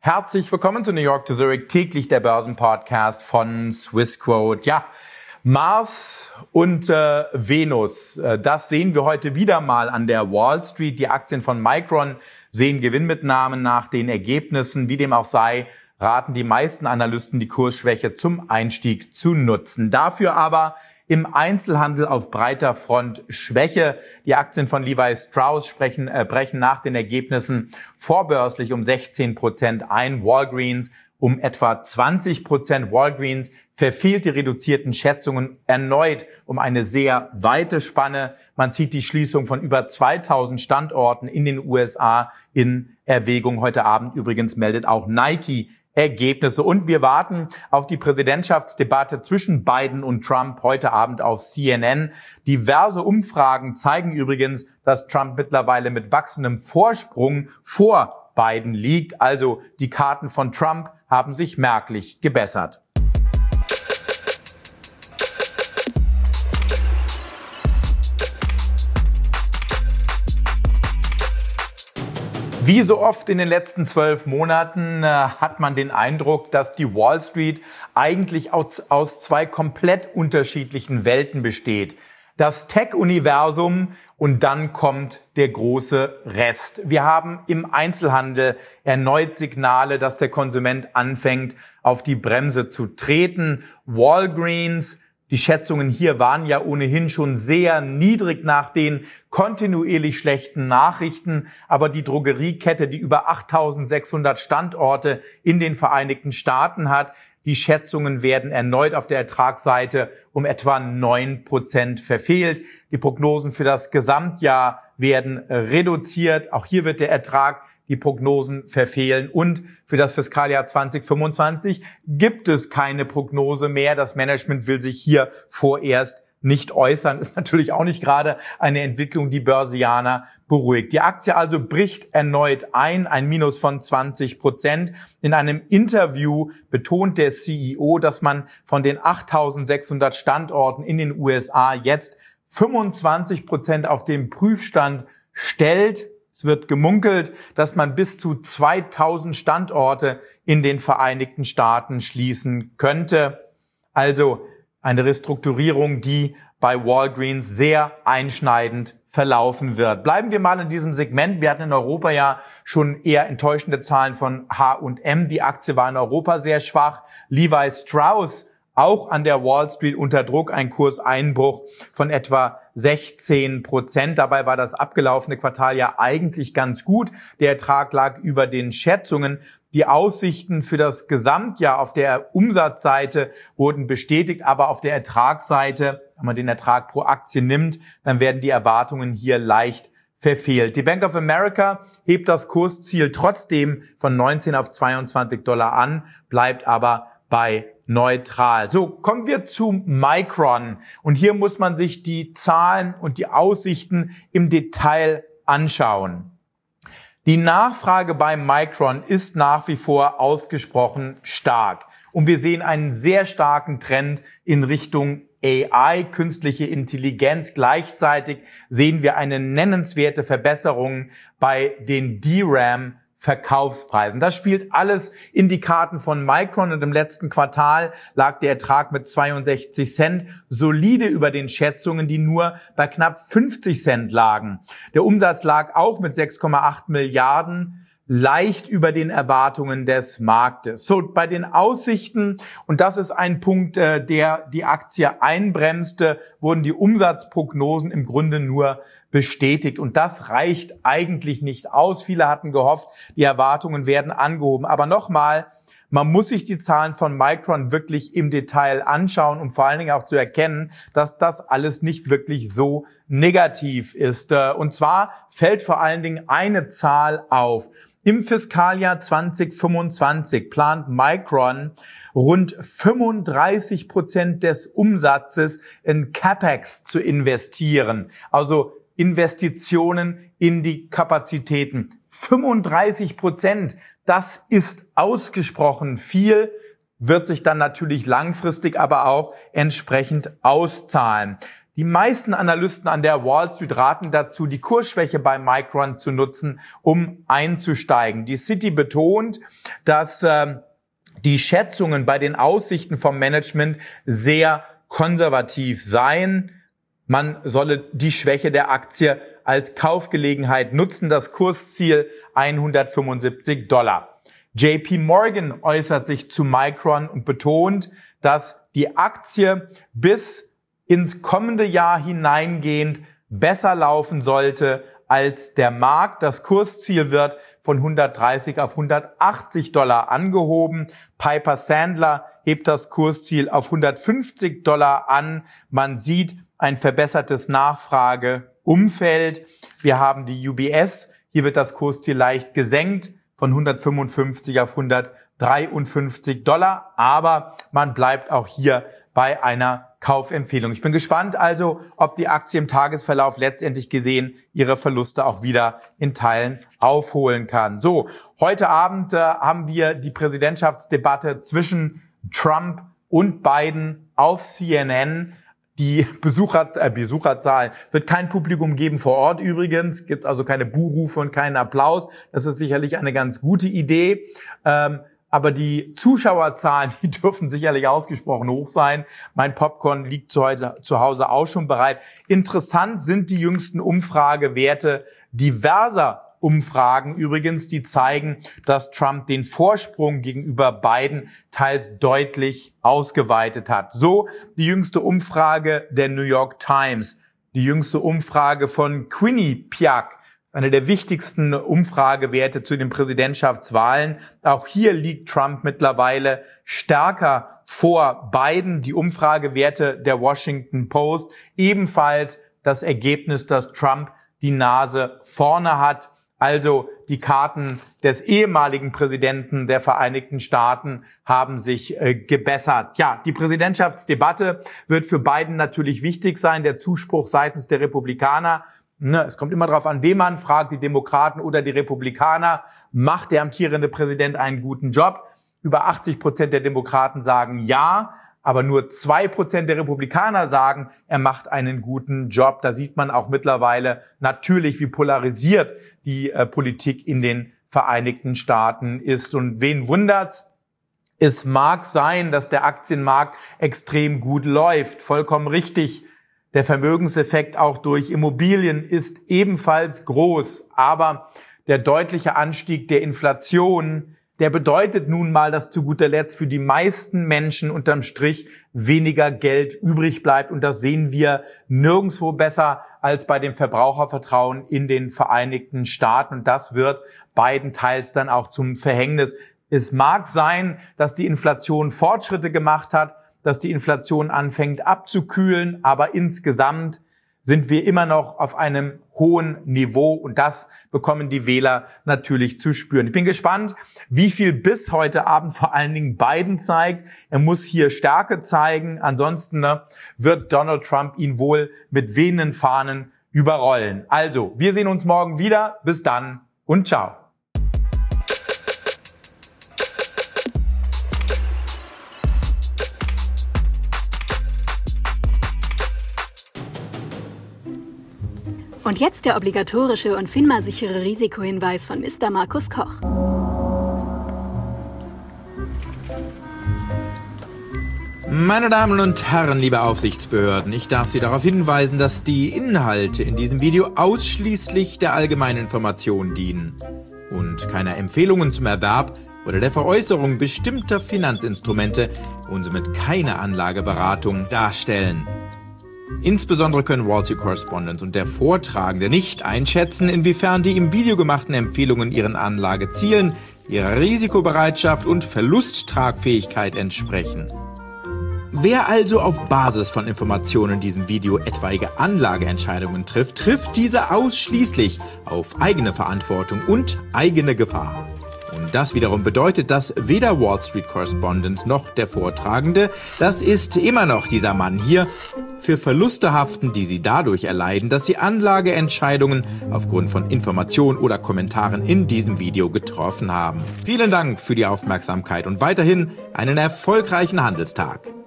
Herzlich willkommen zu New York to Zurich, täglich der Börsenpodcast von Swissquote. Ja, Mars und Venus, das sehen wir heute wieder mal an der Wall Street. Die Aktien von Micron sehen Gewinnmitnahmen nach den Ergebnissen. Wie dem auch sei, raten die meisten Analysten, die Kursschwäche zum Einstieg zu nutzen. Dafür aber im Einzelhandel auf breiter Front Schwäche. Die Aktien von Levi Strauss brechen nach den Ergebnissen vorbörslich um 16% ein. Walgreens um etwa 20%. Walgreens verfehlt die reduzierten Schätzungen erneut um eine sehr weite Spanne. Man zieht die Schließung von über 2000 Standorten in den USA in Erwägung. Heute Abend übrigens meldet auch Nike Ergebnisse. Und wir warten auf die Präsidentschaftsdebatte zwischen Biden und Trump heute Abend auf CNN. Diverse Umfragen zeigen übrigens, dass Trump mittlerweile mit wachsendem Vorsprung vor Biden liegt. Also die Karten von Trump haben sich merklich gebessert. Wie so oft in den letzten 12 Monaten hat man den Eindruck, dass die Wall Street eigentlich aus zwei komplett unterschiedlichen Welten besteht. Das Tech-Universum und dann kommt der große Rest. Wir haben im Einzelhandel erneut Signale, dass der Konsument anfängt, auf die Bremse zu treten. Walgreens, die Schätzungen hier waren ja ohnehin schon sehr niedrig nach den kontinuierlich schlechten Nachrichten. Aber die Drogeriekette, die über 8.600 Standorte in den Vereinigten Staaten hat, die Schätzungen werden erneut auf der Ertragsseite um etwa 9% verfehlt. Die Prognosen für das Gesamtjahr werden reduziert. Auch hier wird der Ertrag die Prognosen verfehlen. Und für das Fiskaljahr 2025 gibt es keine Prognose mehr. Das Management will sich hier vorerst nicht äußern. Ist natürlich auch nicht gerade eine Entwicklung, die Börsianer beruhigt. Die Aktie also bricht erneut ein Minus von 20%. In einem Interview betont der CEO, dass man von den 8.600 Standorten in den USA jetzt 25% auf den Prüfstand stellt. Es wird gemunkelt, dass man bis zu 2000 Standorte in den Vereinigten Staaten schließen könnte. Also eine Restrukturierung, die bei Walgreens sehr einschneidend verlaufen wird. Bleiben wir mal in diesem Segment. Wir hatten in Europa ja schon eher enttäuschende Zahlen von H&M. Die Aktie war in Europa sehr schwach. Levi Strauss auch an der Wall Street unter Druck, ein Kurseinbruch von etwa 16%. Dabei war das abgelaufene Quartal ja eigentlich ganz gut. Der Ertrag lag über den Schätzungen. Die Aussichten für das Gesamtjahr auf der Umsatzseite wurden bestätigt, aber auf der Ertragsseite, wenn man den Ertrag pro Aktie nimmt, dann werden die Erwartungen hier leicht verfehlt. Die Bank of America hebt das Kursziel trotzdem von 19 auf $22 an, bleibt aber bei neutral. So, kommen wir zu Micron. Und hier muss man sich die Zahlen und die Aussichten im Detail anschauen. Die Nachfrage bei Micron ist nach wie vor ausgesprochen stark. Und wir sehen einen sehr starken Trend in Richtung AI, künstliche Intelligenz. Gleichzeitig sehen wir eine nennenswerte Verbesserung bei den DRAM-Verkaufspreisen. Das spielt alles in die Karten von Micron und im letzten Quartal lag der Ertrag mit 62 Cent solide über den Schätzungen, die nur bei knapp 50 Cent lagen. Der Umsatz lag auch mit 6,8 Milliarden leicht über den Erwartungen des Marktes. So, bei den Aussichten, und das ist ein Punkt, der die Aktie einbremste, wurden die Umsatzprognosen im Grunde nur bestätigt. Und das reicht eigentlich nicht aus. Viele hatten gehofft, die Erwartungen werden angehoben. Aber nochmal, man muss sich die Zahlen von Micron wirklich im Detail anschauen, um vor allen Dingen auch zu erkennen, dass das alles nicht wirklich so negativ ist. Und zwar fällt vor allen Dingen eine Zahl auf. Im Fiskaljahr 2025 plant Micron rund 35% des Umsatzes in CapEx zu investieren. Also Investitionen in die Kapazitäten. 35%, das ist ausgesprochen viel, wird sich dann natürlich langfristig aber auch entsprechend auszahlen. Die meisten Analysten an der Wall Street raten dazu, die Kursschwäche bei Micron zu nutzen, um einzusteigen. Die Citi betont, dass die Schätzungen bei den Aussichten vom Management sehr konservativ seien. Man solle die Schwäche der Aktie als Kaufgelegenheit nutzen, das Kursziel $175. JP Morgan äußert sich zu Micron und betont, dass die Aktie bis ins kommende Jahr hineingehend besser laufen sollte als der Markt. Das Kursziel wird von $130 auf $180 angehoben. Piper Sandler hebt das Kursziel auf $150 an. Man sieht ein verbessertes Nachfrageumfeld. Wir haben die UBS. Hier wird das Kursziel leicht gesenkt von $155 auf $153. Aber man bleibt auch hier bei einer Kaufempfehlung. Ich bin gespannt also, ob die Aktie im Tagesverlauf letztendlich gesehen ihre Verluste auch wieder in Teilen aufholen kann. So, heute Abend haben wir die Präsidentschaftsdebatte zwischen Trump und Biden auf CNN. Die Besucherzahlen wird kein Publikum geben vor Ort übrigens, gibt also keine Buhrufe und keinen Applaus. Das ist sicherlich eine ganz gute Idee. Aber die Zuschauerzahlen, die dürfen sicherlich ausgesprochen hoch sein. Mein Popcorn liegt zu Hause auch schon bereit. Interessant sind die jüngsten Umfragewerte diverser Umfragen übrigens, die zeigen, dass Trump den Vorsprung gegenüber Biden teils deutlich ausgeweitet hat. So die jüngste Umfrage der New York Times, die jüngste Umfrage von Quinnipiac, eine der wichtigsten Umfragewerte zu den Präsidentschaftswahlen. Auch hier liegt Trump mittlerweile stärker vor Biden. Die Umfragewerte der Washington Post, ebenfalls das Ergebnis, dass Trump die Nase vorne hat. Also die Karten des ehemaligen Präsidenten der Vereinigten Staaten haben sich gebessert. Ja, die Präsidentschaftsdebatte wird für Biden natürlich wichtig sein. Der Zuspruch seitens der Republikaner, es kommt immer darauf an, wen man fragt, die Demokraten oder die Republikaner. Macht der amtierende Präsident einen guten Job? Über 80% der Demokraten sagen ja. Aber nur 2% der Republikaner sagen, er macht einen guten Job. Da sieht man auch mittlerweile natürlich, wie polarisiert die Politik in den Vereinigten Staaten ist. Und wen wundert's? Es mag sein, dass der Aktienmarkt extrem gut läuft. Vollkommen richtig. Der Vermögenseffekt auch durch Immobilien ist ebenfalls groß. Aber der deutliche Anstieg der Inflation, der bedeutet nun mal, dass zu guter Letzt für die meisten Menschen unterm Strich weniger Geld übrig bleibt. Und das sehen wir nirgendwo besser als bei dem Verbrauchervertrauen in den Vereinigten Staaten. Und das wird Biden teils dann auch zum Verhängnis. Es mag sein, dass die Inflation Fortschritte gemacht hat, dass die Inflation anfängt abzukühlen, aber insgesamt sind wir immer noch auf einem hohen Niveau und das bekommen die Wähler natürlich zu spüren. Ich bin gespannt, wie viel Biss heute Abend vor allen Dingen Biden zeigt. Er muss hier Stärke zeigen, ansonsten wird Donald Trump ihn wohl mit wehenden Fahnen überrollen. Also, wir sehen uns morgen wieder. Bis dann und ciao. Und jetzt der obligatorische und FINMA-sichere Risikohinweis von Mr. Markus Koch. Meine Damen und Herren, liebe Aufsichtsbehörden, ich darf Sie darauf hinweisen, dass die Inhalte in diesem Video ausschließlich der allgemeinen Information dienen und keiner Empfehlungen zum Erwerb oder der Veräußerung bestimmter Finanzinstrumente und somit keine Anlageberatung darstellen. Insbesondere können Wall Street Correspondent und der Vortragende nicht einschätzen, inwiefern die im Video gemachten Empfehlungen ihren Anlagezielen, ihrer Risikobereitschaft und Verlusttragfähigkeit entsprechen. Wer also auf Basis von Informationen in diesem Video etwaige Anlageentscheidungen trifft, trifft diese ausschließlich auf eigene Verantwortung und eigene Gefahr. Und das wiederum bedeutet, dass weder Wall Street Correspondent noch der Vortragende, das ist immer noch dieser Mann hier, für Verluste haften, die sie dadurch erleiden, dass sie Anlageentscheidungen aufgrund von Informationen oder Kommentaren in diesem Video getroffen haben. Vielen Dank für die Aufmerksamkeit und weiterhin einen erfolgreichen Handelstag.